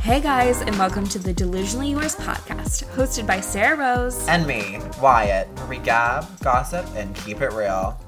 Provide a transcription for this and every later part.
Hey guys, and welcome to the Delusionally Yours podcast, hosted by Sarah Rose and me, Wyatt, where we gab, gossip, and keep it real.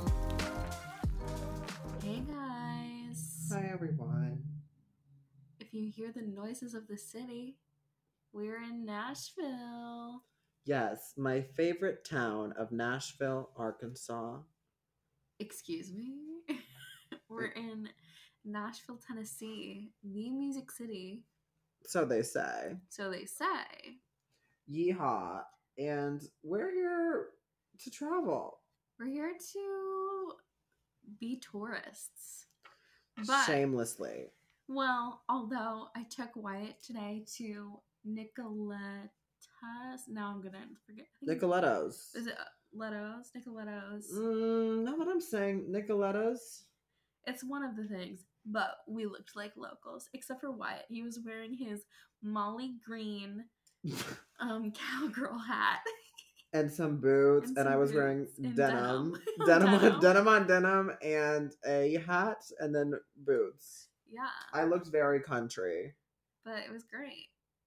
Hey guys. Hi everyone. If you hear the noises of the city, we're in Nashville. Yes, my favorite town of Nashville, Arkansas. Excuse me? We're in Nashville, Tennessee, the Music City. So they say. So they say. Yeehaw. And we're here to travel. We're here to be tourists. But, shamelessly. Well, although I took Wyatt today to Nicoletta's. Now I'm gonna forget. Nicoletto's. Is it Letto's? Nicoletto's? Now that I'm saying Nicoletto's. It's one of the things, but we looked like locals, except for Wyatt. He was wearing his Molly Green cowgirl hat. And some boots, and I was wearing denim. Denim on denim, and a hat, and then boots. Yeah. I looked very country. But it was great.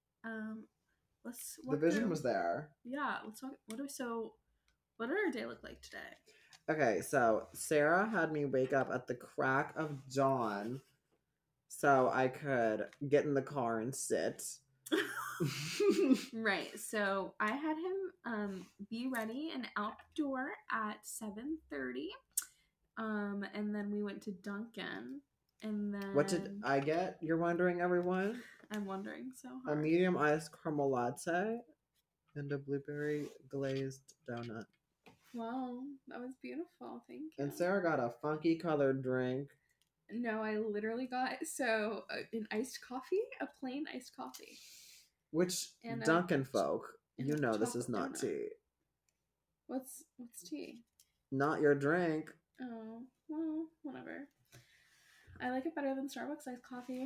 The vision was there. Yeah, let's talk. What did our day look like today? Okay, so Sarah had me wake up at the crack of dawn so I could get in the car and sit. Right. So I had him be ready and outdoor at 7:30. And then we went to Dunkin'. And then what did I get? You're wondering, everyone? I'm wondering so hard. A medium iced caramel latte and a blueberry glazed donut. Wow, that was beautiful. Thank you. And Sarah got a funky colored drink. No, I literally got an iced coffee, a plain iced coffee. Which and Dunkin' folk, you know this is not donut. tea. What's tea? Not your drink. Oh, well, whatever. I like it better than Starbucks iced coffee.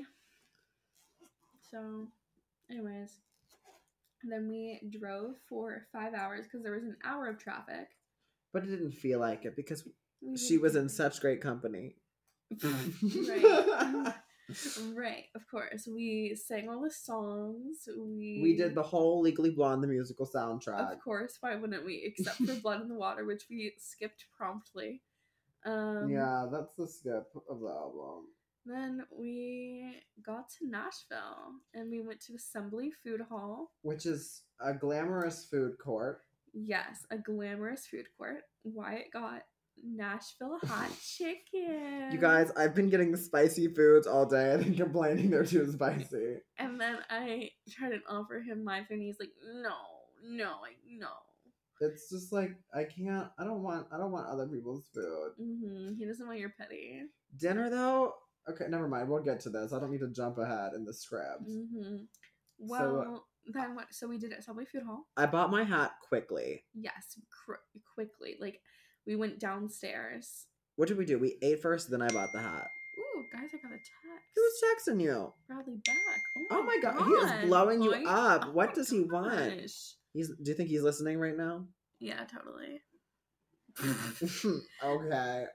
So, anyways. Then we drove for 5 hours because there was an hour of traffic. But it didn't feel like it because she was in such great company. Right. Right, of course. We sang all the songs. We did the whole Legally Blonde, the musical soundtrack. Of course, why wouldn't we? Except for Blood in the Water, which we skipped promptly. Yeah, that's the skip of the album. Then we got to Nashville and we went to Assembly Food Hall. Which is a glamorous food court. Yes, a glamorous food court. Wyatt got Nashville hot chicken. You guys, I've been getting spicy foods all day and then complaining they're too spicy. And then I tried to offer him my food and he's like, no. It's just like, I don't want other people's food. Mm-hmm. He doesn't want your petty. Dinner though? Okay, never mind. We'll get to this. I don't need to jump ahead in the script. Mm-hmm. Well, so we did Assembly Food Hall. I bought my hat quickly. Yes, quickly. Like, we went downstairs. What did we do? We ate first, then I bought the hat. Ooh, guys, I got a text. Who's texting you? Bradley back. Oh my god, he is blowing you up. What does he want? Do you think he's listening right now? Yeah, totally. Okay.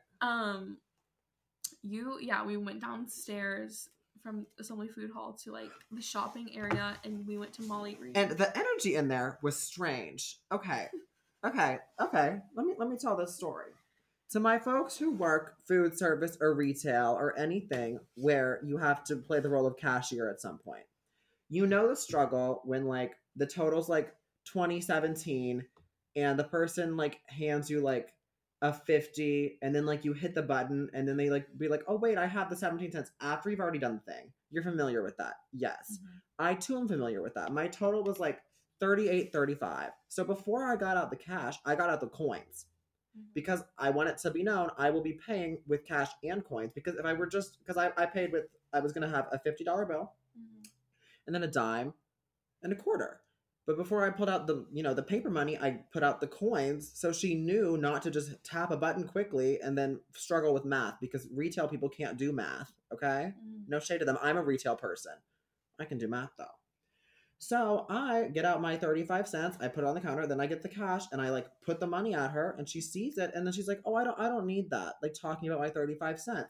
We went downstairs from Assembly Food Hall to like the shopping area, and we went to Molly Green. And the energy in there was strange. Okay. Let me tell this story. To my folks who work food service or retail or anything where you have to play the role of cashier at some point, you know the struggle when like the total's like 2017 and the person like hands you like a 50 and then like you hit the button and then they like be like, oh wait, I have the 17 cents after you've already done the thing. You're familiar with that. Yes. Mm-hmm. I too am familiar with that. My total was like $38.35. So before I got out the cash, I got out the coins because I want it to be known I will be paying with cash and coins, because if I were just, because I paid with, I was going to have a $50 bill and then a dime and a quarter. But before I pulled out the paper money, I put out the coins. So she knew not to just tap a button quickly and then struggle with math, because retail people can't do math. Okay. No shade to them. I'm a retail person. I can do math though. So I get out my 35 cents, I put it on the counter, then I get the cash and I like put the money at her and she sees it and then she's like, oh, I don't need that. Like talking about my 35 cents.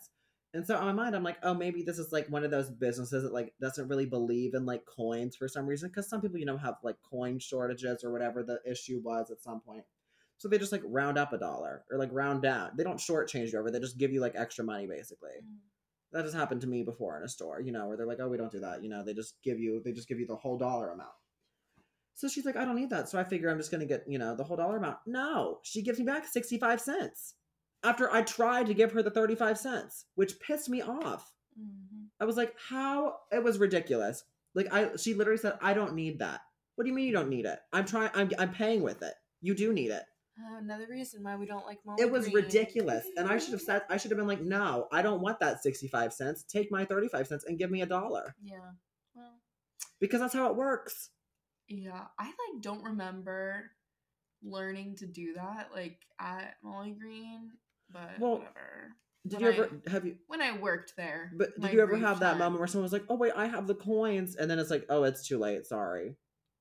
And so in my mind, I'm like, oh, maybe this is like one of those businesses that like doesn't really believe in like coins for some reason. Because some people, have like coin shortages or whatever the issue was at some point. So they just like round up $1 or like round down. They don't shortchange you over. They just give you like extra money basically. That has happened to me before in a store, where they're like, oh, we don't do that. They just give you the whole dollar amount. So she's like, I don't need that. So I figure I'm just going to get, the whole dollar amount. No, she gives me back 65 cents after I tried to give her the 35 cents, which pissed me off. Mm-hmm. I was like, how? It was ridiculous. Like she literally said, I don't need that. What do you mean you don't need it? I'm paying with it. You do need it. Another reason why we don't like Molly It was Green. ridiculous. And I should have been like, no, I don't want that 65 cents. Take my 35 cents and give me $1. Yeah. Well, because that's how it works. Yeah. I like don't remember learning to do that like at Molly Green, but whatever. Did you ever have you when I worked there? But did you ever have that moment where someone was like, "Oh wait, I have the coins," and then it's like, "Oh, it's too late. Sorry."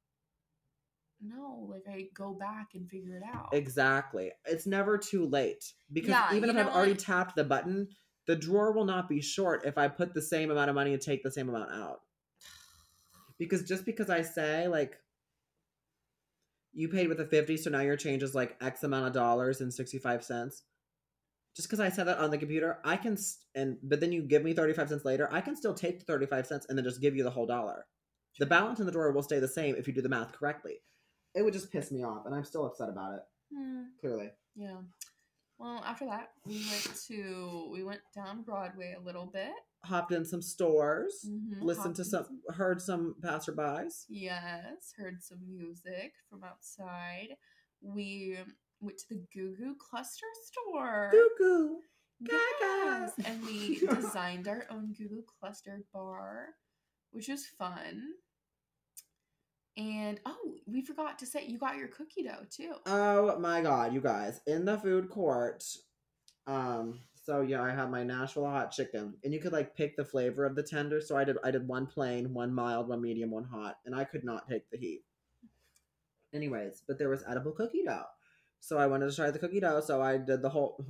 No, like I go back and figure it out. Exactly. It's never too late because even if I've already tapped the button, the drawer will not be short if I put the same amount of money and take the same amount out. Because just because I say like you paid with a 50, so now your change is like X amount of dollars and 65 cents. Just because I said that on the computer, I can, but then you give me 35 cents later, I can still take the 35 cents and then just give you the whole dollar. The balance in the drawer will stay the same if you do the math correctly. It would just piss me off, and I'm still upset about it. Clearly. Yeah. Well, after that, we went down Broadway a little bit. Hopped in some stores, heard some passerbys. Yes, heard some music from outside. We went to the Goo Goo Cluster store. Goo Goo. Yes. And we designed our own Goo Goo Cluster bar, which was fun. And we forgot to say you got your cookie dough too. Oh my god, you guys. In the food court. So yeah, I had my Nashville hot chicken. And you could like pick the flavor of the tender. So I did one plain, one mild, one medium, one hot. And I could not take the heat. Anyways, but there was edible cookie dough. So I wanted to try the cookie dough. So I did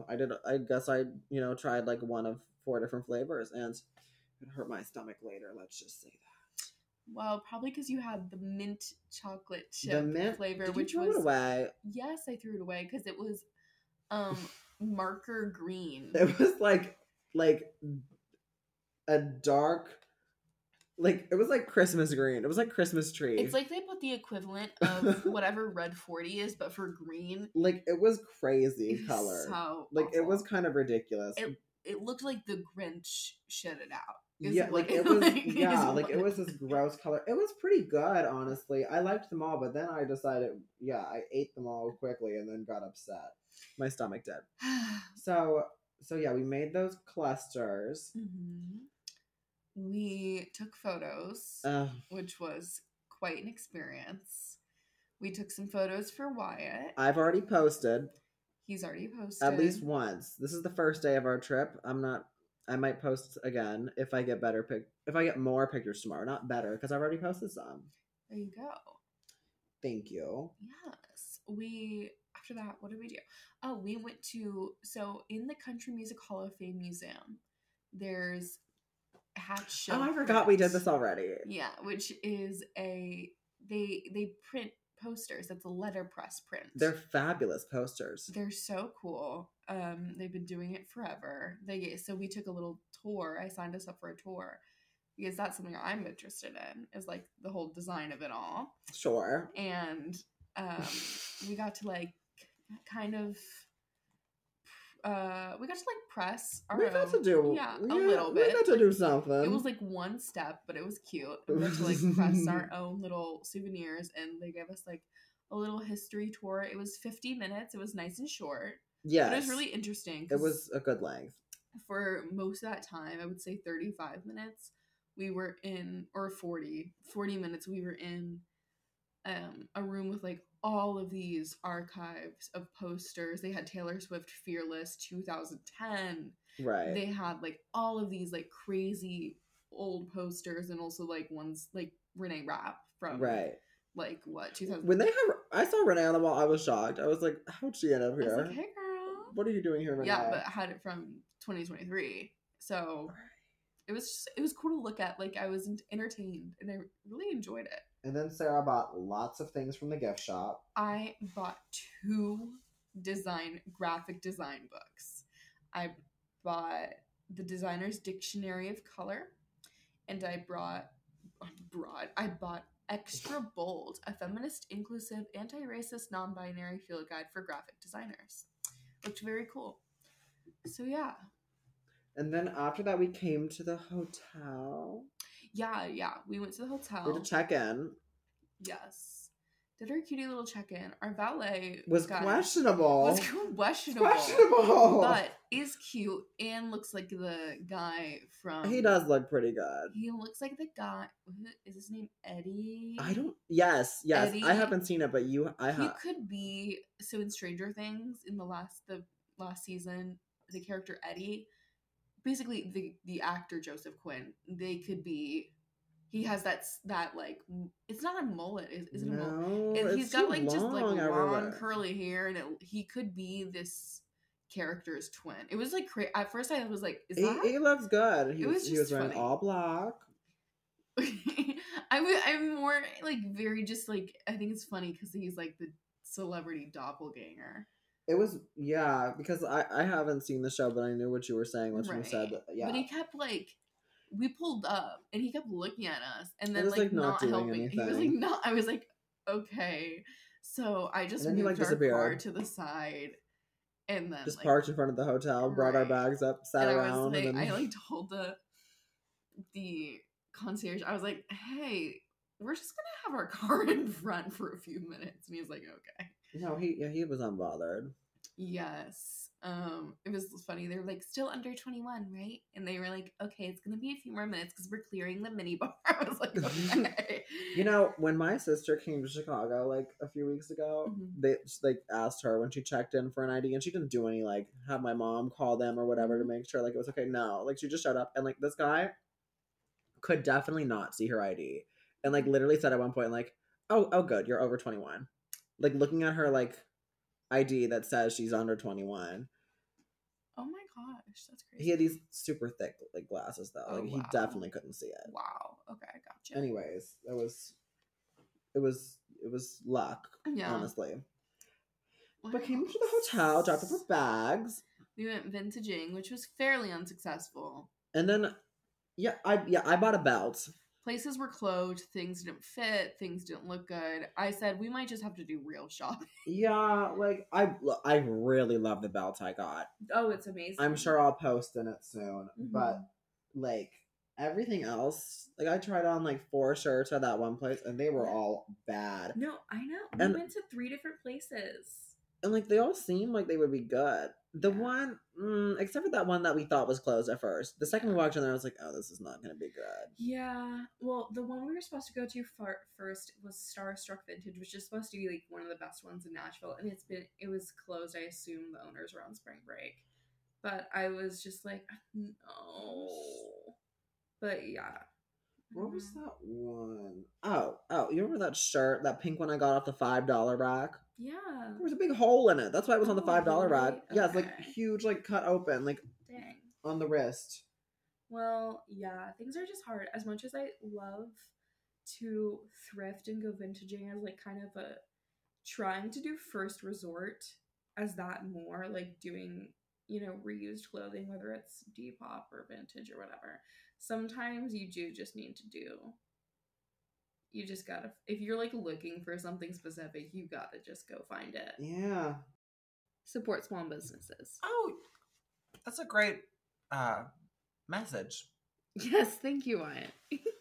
tried like one of 4 different flavors. And it hurt my stomach later. Let's just say that. Well, probably because you had the mint chocolate chip flavor, Did which you throw it away? Yes, I threw it away because it was marker green. It was like a dark, like it was like Christmas green. It was like Christmas tree. It's like they put the equivalent of whatever Red 40 is, but for green. Like it was crazy color. So like awful. It was kind of ridiculous. It looked like the Grinch shit it out. Yeah, like it was. It was this gross color. It was pretty good, honestly. I liked them all, but then I decided, I ate them all quickly and then got upset. My stomach did. So yeah, we made those clusters. Mm-hmm. We took photos, which was quite an experience. We took some photos for Wyatt. I've already posted. He's already posted at least once. This is the first day of our trip. I might post again if I get if I get more pictures tomorrow. Not better, because I've already posted some. There you go. Thank you. Yes. After that, what did we do? Oh, we went so in the Country Music Hall of Fame Museum, there's Hatch. Oh, I forgot we did this already. Yeah, which is they print posters. That's a letterpress print. They're fabulous posters. They're so cool. They've been doing it forever. So we took a little tour. I signed us up for a tour because that's something I'm interested in, is like the whole design of it all. Sure. And we got to like kind of press our we got to do a little bit. We got to do something. It was like one step, but it was cute. We got to like press our own little souvenirs, and they gave us like a little history tour. It was 50 minutes. It was nice and short. Yes. But it was really interesting. It was a good length. For most of that time, I would say 35 minutes, we were in, or 40 minutes, we were in a room with like all of these archives of posters. They had Taylor Swift Fearless 2010. Right. They had like all of these like crazy old posters, and also like ones like Renee Rapp from like what 2000. When I saw Renee on the wall, I was shocked. I was like, how'd she end up here? I was like, hey girl, what are you doing here, Renee? Yeah, but I had it from 2023. So it was cool to look at. Like, I was entertained, and I really enjoyed it. And then Sarah bought lots of things from the gift shop. I bought 2 graphic design books. I bought the Designer's Dictionary of Color, and I bought Extra Bold, a feminist, inclusive, anti-racist, non-binary field guide for graphic designers. Looked very cool. So yeah. And then after that, we came to the hotel. Yeah. We went to the hotel. We had to check in. Yes. Did our cutie little check-in. Our valet was questionable. But is cute and looks like the guy from... He does look pretty good. He looks like the guy... Is his name Eddie? Yes. Eddie, I haven't seen it, but he could be... So in Stranger Things, in the last season, the character Eddie, basically the actor Joseph Quinn, they could be... He has that like, it's not a mullet, is it a mullet? And he's got like just like long curly hair, and he could be this character's twin. It was like at first I was like, he looks good. He was wearing all black. I'm more like very just like, I think it's funny because he's like the celebrity doppelganger. It was, yeah, because I haven't seen the show, but I knew what you were saying when you said that. Yeah, but he kept like, we pulled up and he kept looking at us and then like not helping. Anything. He was like not. I was like, okay. So I just moved our car to the side and then just parked in front of the hotel, brought our bags up, sat around. And I told the concierge, I was like, hey, we're just gonna have our car in front for a few minutes, and he was like, okay. No, he was unbothered. Yes. It was funny. They were like, still under 21, right? And they were like, okay, it's gonna be a few more minutes because we're clearing the minibar. I was like, okay. You know, when my sister came to Chicago like a few weeks ago, they just like asked her when she checked in for an ID, and she didn't do any like have my mom call them or whatever to make sure like it was okay. No, like she just showed up, and like this guy could definitely not see her ID, and like literally said at one point like, oh good, you're over 21. Like looking at her like ID that says she's under 21. Oh my gosh, that's crazy. He had these super thick like glasses though. Like he definitely couldn't see it. Wow. Okay, I gotcha. Anyways, it was luck, honestly. Wow. But came to the hotel, dropped off our bags. We went vintaging, which was fairly unsuccessful. And then I bought a belt. Places were closed, things didn't fit, things didn't look good. I said we might just have to do real shopping. Yeah, like I really love the belt I got. Oh, it's amazing. I'm sure I'll post in it soon. But like everything else, like I tried on like 4 shirts at that one place and they were all bad. No, I know. We went to 3 different places. And like they all seemed like they would be good. The one, except for that one that we thought was closed at first. The second we walked in there, I was like, oh, this is not going to be good. Yeah. Well, the one we were supposed to go to first was Starstruck Vintage, which is supposed to be like one of the best ones in Nashville. And it was closed. I assume the owners were on spring break. But I was just like, no. But yeah. What was that one? Oh, you remember that shirt, that pink one I got off the $5 rack? Yeah. There was a big hole in it. That's why it was on the $5 rack. Okay. Yeah, it's like huge, like cut open, like dang, on the wrist. Well, yeah, things are just hard. As much as I love to thrift and go vintaging as like kind of a trying to do first resort as that more, like doing, reused clothing, whether it's Depop or vintage or whatever. Sometimes you do just need to do. You just gotta, if you're like looking for something specific, you gotta just go find it. Yeah. Support small businesses. Oh, that's a great message. Yes, thank you, Wyatt.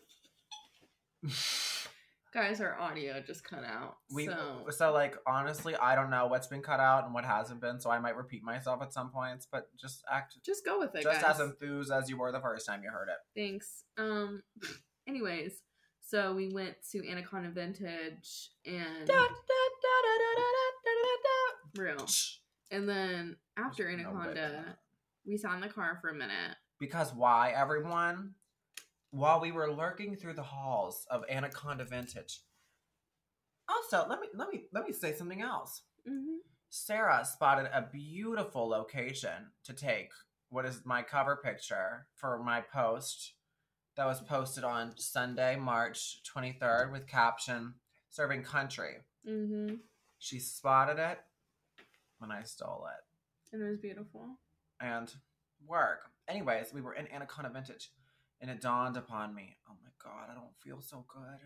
Guys, our audio just cut out. So like honestly, I don't know what's been cut out and what hasn't been, so I might repeat myself at some points, but just go with it, just guys. as enthused as you were the first time you heard it. Thanks. Anyways, so we went to Anaconda Vintage and real. And then after Anaconda, we sat in the car for a minute. Because why, everyone? While we were lurking through the halls of Anaconda Vintage. Also, let me say something else. Mm-hmm. Sarah spotted a beautiful location to take what is my cover picture for my post that was posted on Sunday, March 23rd with caption, "Serving Country." Mm-hmm. She spotted it when I stole it. And it was beautiful. And work. Anyways, we were in Anaconda Vintage, and it dawned upon me, oh my God, I don't feel so good.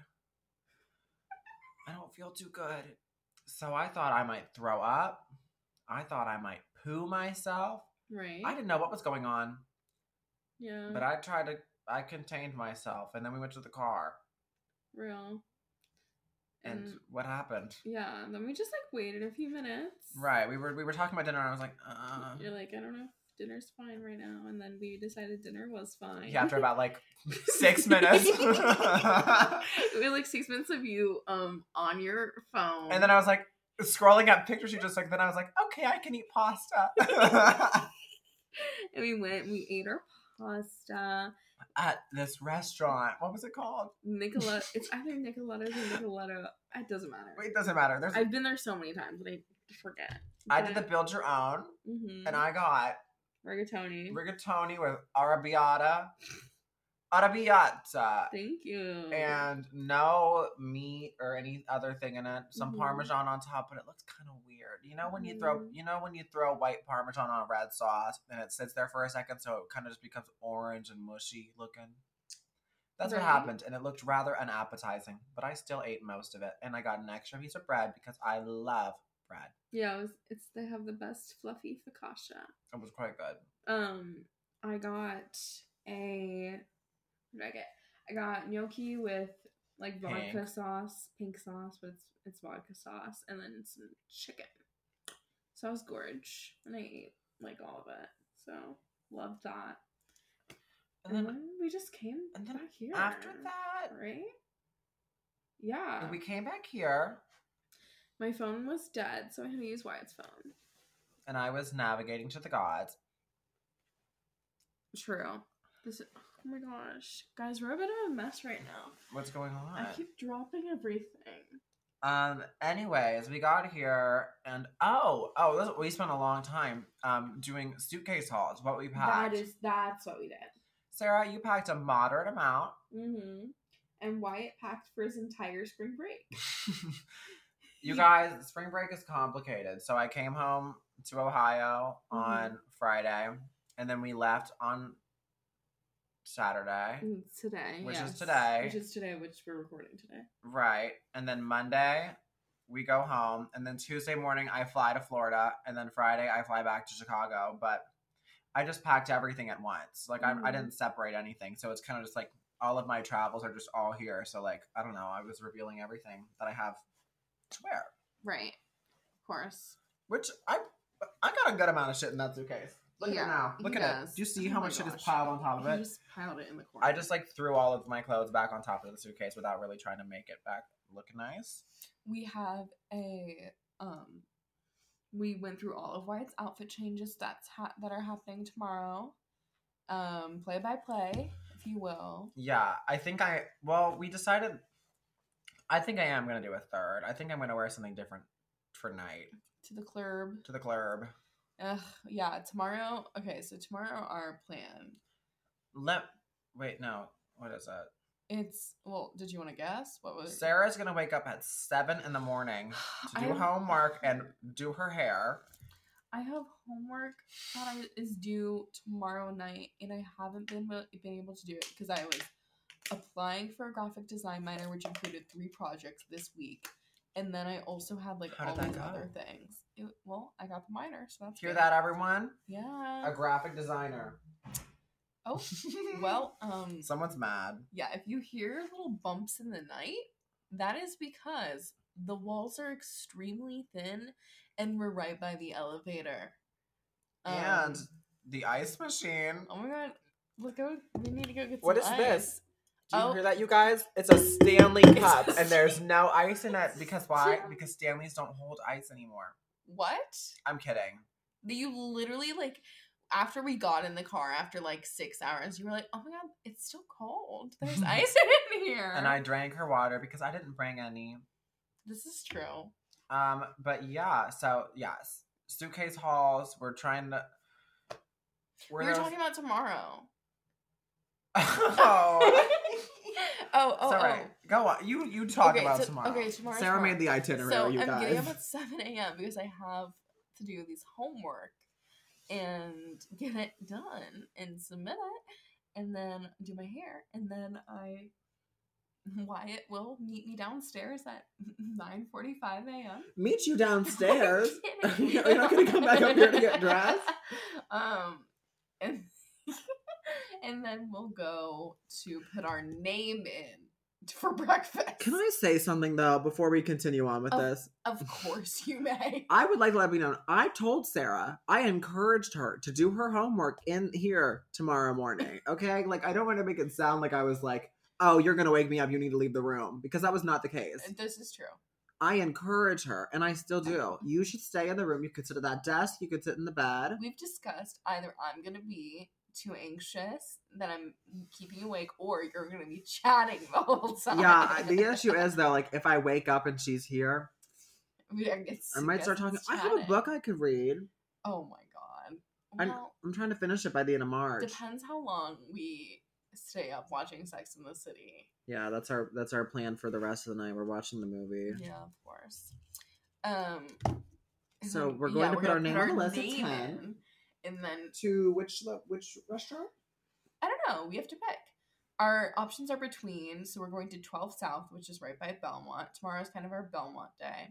I don't feel too good. So I thought I might throw up. I thought I might poo myself. Right. I didn't know what was going on. Yeah. But I contained myself, and then we went to the car. Real. And what happened? Yeah, then we just like waited a few minutes. Right. We were talking about dinner, and I was like, You're like, I don't know if dinner's fine right now. And then we decided dinner was fine. Yeah, after about like 6 minutes. We had like 6 minutes of you on your phone. And then I was like scrolling at pictures you just like, then I was like, okay, I can eat pasta. And we went, we ate our pasta. At this restaurant. What was it called? Nicoletta. It's either Nicoletta's or Nicoletta. It doesn't matter. It doesn't matter. I've been there so many times that I forget. I did the build your own, and I got rigatoni with arrabbiata. Thank you. And no meat or any other thing in it. Some Parmesan on top, but it looks kind of weird. You know when you throw white Parmesan on a red sauce and it sits there for a second, so it kind of just becomes orange and mushy looking. That's what happened, and it looked rather unappetizing. But I still ate most of it, and I got an extra piece of bread because I love bread. Yeah, they have the best fluffy focaccia. It was quite good. I got what did I get? I got gnocchi with like vodka sauce, pink sauce, but it's vodka sauce, and then some chicken. So I was gorge, and I ate like all of it. So loved that. And then we just came back here. After that, right? Yeah. We came back here. My phone was dead, so I had to use Wyatt's phone. And I was navigating to the gods. True. Oh my gosh. Guys, we're a bit of a mess right now. What's going on? I keep dropping everything. Anyways, we got here and we spent a long time doing suitcase hauls. What we packed. That's what we did. Sarah, you packed a moderate amount. Mm-hmm. And Wyatt packed for his entire spring break. You guys, spring break is complicated. So I came home to Ohio on Friday, and then we left on Saturday. Which is today, which we're recording today. Right. And then Monday, we go home. And then Tuesday morning, I fly to Florida. And then Friday, I fly back to Chicago. But I just packed everything at once. Like, I didn't separate anything. So it's kind of just like all of my travels are just all here. So, like, I don't know. I was revealing everything that I have to wear. Right. Of course. Which I got a good amount of shit in that suitcase. Look at it now. Look at it. Do you see how much shit is piled on top of it? You just piled it in the corner. I just like threw all of my clothes back on top of the suitcase without really trying to make it back look nice. We have we went through all of Wyatt's outfit changes that are happening tomorrow. Play by play, if you will. Yeah, we decided. I think I am gonna do a third. I think I'm gonna wear something different for night. To the club. Yeah, tomorrow. Okay, so tomorrow our plan. Wait, no. What is it? Did you want to guess? What was Sarah's gonna wake up at 7 a.m. to do homework and do her hair. I have homework that is due tomorrow night, and I haven't been able to do it because I was applying for a graphic design minor, which included 3 projects this week. And then I also had like all these other things. I got the minor, so that's Hear that, everyone? Yeah. A graphic designer. Oh, well, someone's mad. Yeah, if you hear little bumps in the night, that is because the walls are extremely thin and we're right by the elevator. And the ice machine. Oh my god. We need to go get some What is ice. This? Do you hear that, you guys? It's a Stanley cup, and there's no ice in it. Because why? Because Stanleys don't hold ice anymore. What? I'm kidding. You literally, like, after we got in the car, after, like, 6 hours, you were like, oh my god, it's still cold. There's ice in here. And I drank her water because I didn't bring any. This is true. But yeah, so, yes. Suitcase hauls. We're trying to We were talking about tomorrow. Oh. Oh, It's all right. Go on. You talk about tomorrow. Okay, tomorroow's Sarah tomorrow. made the itinerary, So you I'm guys. getting up at 7 a.m. because I have to do these homework and get it done and submit it and then do my hair. And then Wyatt will meet me downstairs at 9:45 a.m. Meet you downstairs? I'm You're not going to come back up here to get dressed? And and then we'll go to put our name in for breakfast. Can I say something, though, before we continue on with this? Of course you may. I would like to let me know. I told Sarah, I encouraged her to do her homework in here tomorrow morning, okay? Like, I don't want to make it sound like I was like, oh, you're going to wake me up, you need to leave the room, because that was not the case. This is true. I encourage her, and I still do. You should stay in the room. You could sit at that desk. You could sit in the bed. We've discussed either I'm going to be too anxious that I'm keeping you awake, or you're going to be chatting the whole time. Yeah, the issue is, though, like, if I wake up and she's here, I might start talking. I have a book I could read. Oh my god. Well, I'm trying to finish it by the end of March. Depends how long we stay up watching Sex in the City. Yeah, that's our plan for the rest of the night. We're watching the movie. Yeah, of course. So we're going to put our name on the list at 10. And then to which restaurant? I don't know. We have to pick. Our options are between. So we're going to 12 South, which is right by Belmont. Tomorrow's kind of our Belmont day.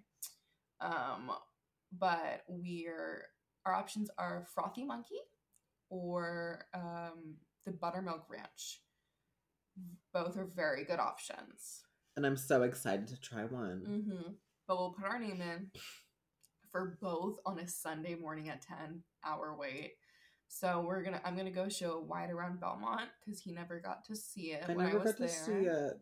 But our options are Frothy Monkey or the Buttermilk Ranch. Both are very good options. And I'm so excited to try one. Mm-hmm. But we'll put our name in for both on a Sunday morning at 10-hour wait. So I'm gonna go show Wyatt around Belmont because he never got to see it when I was there. See it.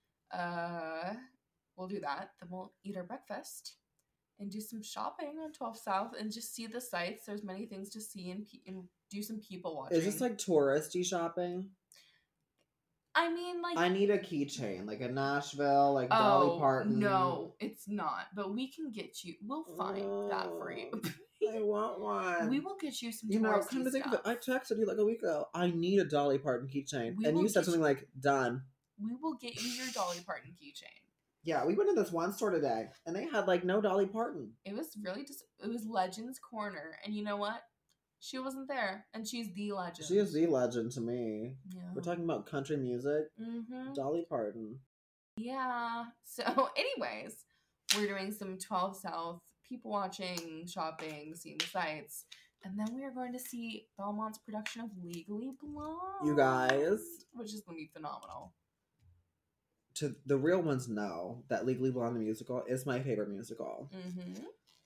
We'll do that. Then we'll eat our breakfast and do some shopping on 12 South and just see the sights. There's many things to see and do some people watching. Is this like touristy shopping? I mean, like, I need a keychain, like a Nashville, like Dolly Parton. No, it's not. But we can get you. We'll find that for you. I want one. We will get you some. Come to think of it, I texted you like a week ago. I need a Dolly Parton keychain, and you said something like, "Done." We will get you your Dolly Parton keychain. Yeah, we went to this one store today, and they had like no Dolly Parton. It was really it was Legends Corner, and you know what? She wasn't there, and she's the legend. She is the legend to me. Yeah. We're talking about country music. Mm-hmm. Dolly Parton. Yeah. So, anyways, we're doing some 12 South people watching, shopping, seeing the sights, and then we are going to see Belmont's production of Legally Blonde. You guys, which is going to be phenomenal. To the real ones know that Legally Blonde the musical is my favorite musical. Mm-hmm.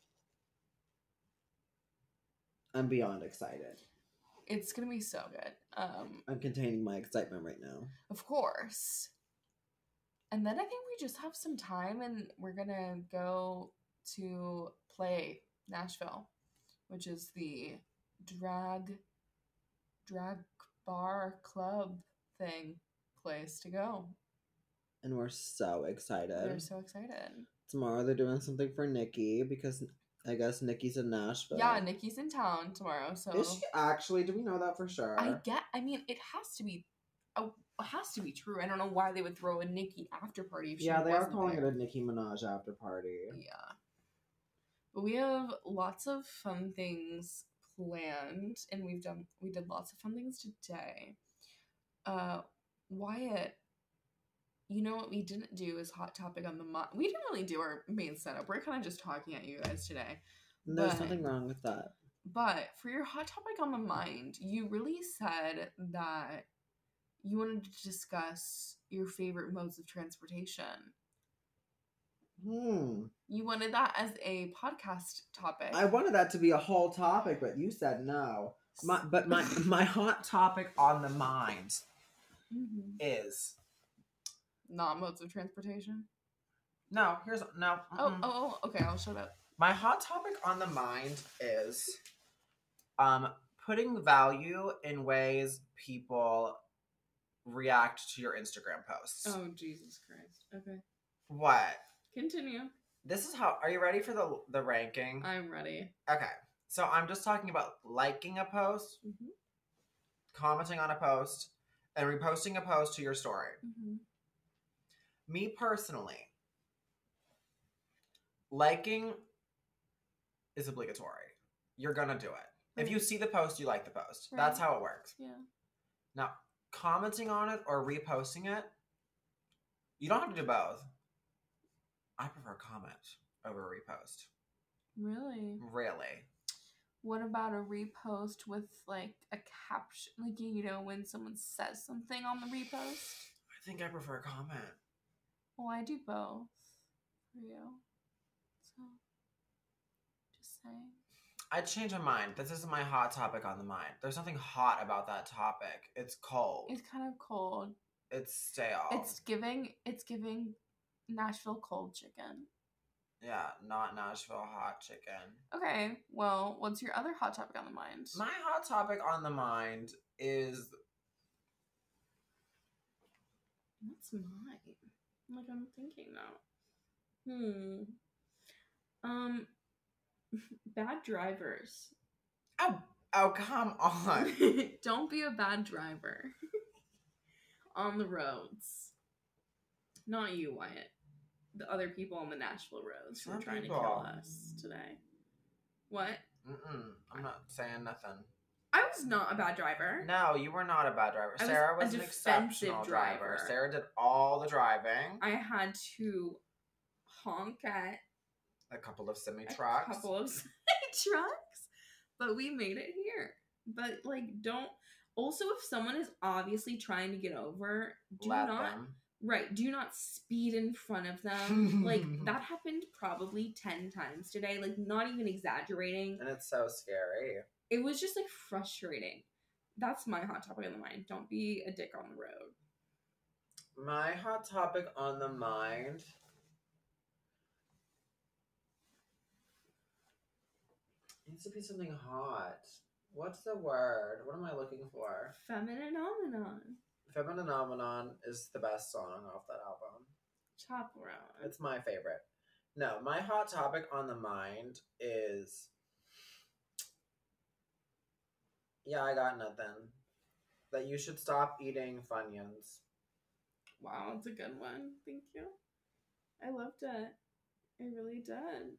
I'm beyond excited. It's going to be so good. I'm containing my excitement right now. Of course. And then I think we just have some time and we're going to go to Play Nashville, which is the drag bar club place to go. And we're so excited. We're so excited. Tomorrow they're doing something for Nikki because I guess Nikki's in Nashville. Yeah, Nikki's in town tomorrow. So is she actually? Do we know that for sure? I mean, it has to be. It has to be true. I don't know why they would throw a Nicki after party. If she they are calling there. it a Nicki Minaj after party. Yeah, but we have lots of fun things planned, and we did lots of fun things today. Wyatt. You know what we didn't do is Hot Topic on the Mind. We didn't really do our main setup. We're kind of just talking at you guys today. There's nothing wrong with that. But for your Hot Topic on the Mind, you really said that you wanted to discuss your favorite modes of transportation. You wanted that as a podcast topic. I wanted that to be a whole topic, but you said no. My Hot Topic on the Mind is... Not modes of transportation? No, no. Oh, okay, I'll shut up. My hot topic on the mind is putting value in ways people react to your Instagram posts. Oh, Jesus Christ. Okay. What? Continue. This is how, are you ready for the ranking? I'm ready. Okay. So I'm just talking about liking a post, commenting on a post and reposting a post to your story. Mm-hmm. Me personally, liking is obligatory. You're gonna do it. If you see the post, you like the post. Right. That's how it works. Yeah. Now, commenting on it or reposting it, you don't have to do both. I prefer comment over repost. Really? Really. What about a repost with like a caption? Like, you know, when someone says something on the repost? I think I prefer comment. Well, I do both for you. So, just saying. I'd change my mind. This isn't my hot topic on the mind. There's nothing hot about that topic. It's cold. It's kind of cold. It's stale. It's giving Nashville cold chicken. Yeah, not Nashville hot chicken. Okay, well, what's your other hot topic on the mind? My hot topic on the mind is... What's mine? Like, I'm thinking now. Bad drivers. Oh, come on. Don't be a bad driver. On the roads. Not you, Wyatt. The other people on the Nashville roads who are Some trying people. to kill us today. What? I'm not saying nothing. I was not a bad driver. No, you were not a bad driver. I was Sarah a was an defensive exceptional driver. driver. Sarah did all the driving. I had to honk at A couple of a semi-trucks. couple of trucks, but we made it here. But like, don't. Also, if someone is obviously trying to get over, do Let not. them. Right, do not speed in front of them. Like, that happened probably 10 times today. Like, not even exaggerating. And it's so scary. It was just like frustrating. That's my hot topic on the mind. Don't be a dick on the road. My hot topic on the mind. Needs to be something hot. What's the word? What am I looking for? Feminine phenomenon. Femininomenon is the best song off that album. Chaperone. It's my favorite. No, my hot topic on the mind is... Yeah, I got nothing. That you should stop eating Funyuns. Wow, that's a good one. Thank you. I loved it. I really did.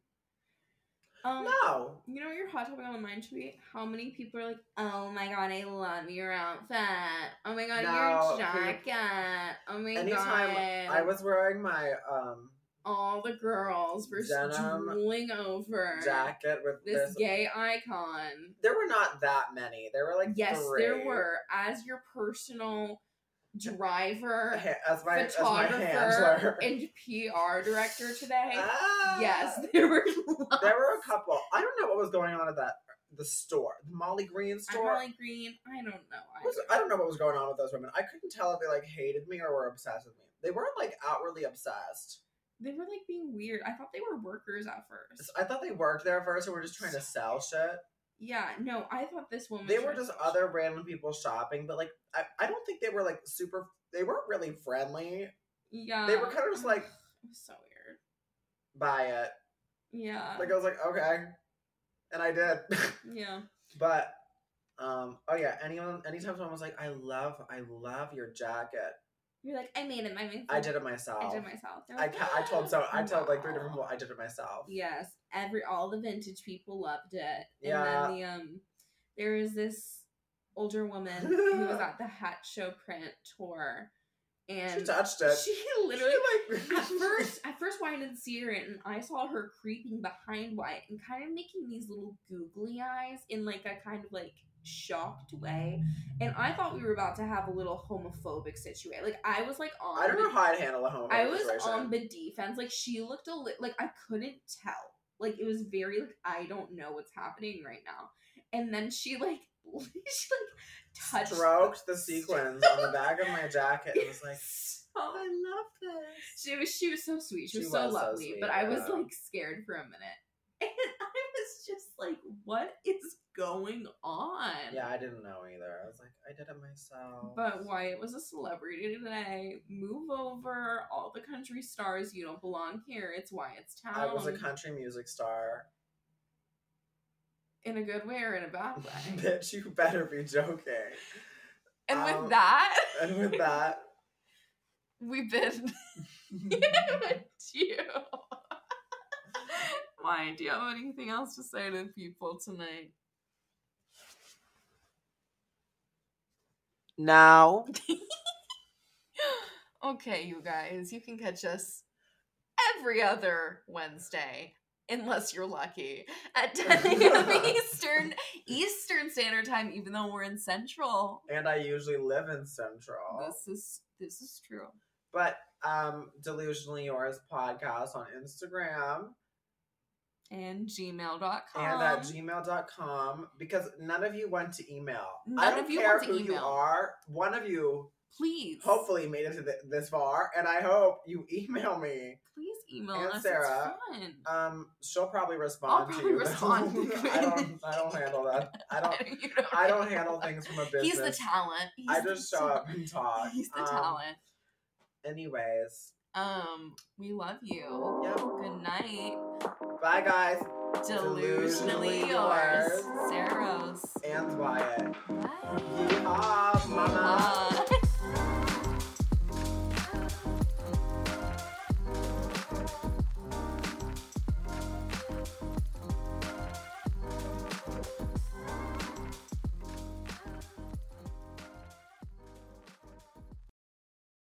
No! You know what your hot topic on the mind should be? How many people are like, oh my god, I love your outfit. Oh my god, No, your jacket. Oh my Anytime god. I was wearing my all the girls were denim drooling over jacket with this gay icon. There were not that many. There were like Yes, 3. there were. As your personal driver, As my photographer, handler. and PR director today. Ah, Yes, there were lots. There were a couple. I don't know what was going on at the store. The Molly Green store. Molly Green, I don't know. I don't know what was going on with those women. I couldn't tell if they like hated me or were obsessed with me. They weren't like outwardly obsessed. They were like being weird. I thought they were workers at first. I thought they worked there first and were just trying to sell shit. Yeah, no, I thought this woman. They were just other random people shopping, but like I don't think they were like super. They weren't really friendly. Yeah, They were kind of just like, it was so weird. Buy it. Yeah. Like I was like, okay, and I did. Yeah. But oh yeah, anytime someone was like, I love your jacket. You're like, I made it myself. I did it myself. I did it myself. Like, I told like 3 different wow. people I did it myself. Yes, all the vintage people loved it. Yeah. And then there was this older woman who was at the Hat Show print tour, and She touched it. She literally like at first Wyatt didn't see her, and I saw her creeping behind Wyatt and kind of making these little googly eyes in like a kind of like shocked way, and I thought we were about to have a little homophobic situation. Like I was like on. I don't know how I'd handle a homophobic I was situation. on the defense. Like she looked like I couldn't tell. Like it was very like I don't know what's happening right now. And then she touched stroked the sequins on the back of my jacket and was like, oh, I love this. She was so sweet. She was so lovely. sweet, but I was yeah. like scared for a minute. And I was just like, what is going on? Yeah, I didn't know either. I was like, I did it myself. But Wyatt was a celebrity today. Move over. All the country stars. You don't belong here. It's Wyatt's town. I was a country music star. In a good way or in a bad way? Bitch, you better be joking. And with that, we've been with you. Why? Do you have anything else to say to people tonight? No. Okay, you guys, you can catch us every other Wednesday, unless you're lucky, at 10 a.m. Eastern Standard Time, even though we're in Central. And I usually live in Central. This is true. But Delusionally Yours podcast on Instagram. And gmail.com. And at gmail.com. Because none of you went to email. None of you care went to who email. You are. One of you, please, hopefully made it to this far. And I hope you email me. Please email and us. Sarah, it's fun. She'll probably respond to you. Respond. I don't handle that. I don't handle things from a business. He's the talent. I just show up and talk. He's the talent. Anyways. We love you. Yep. Good night. Bye, guys. Delusionally yours. Saros. And Wyatt. Bye.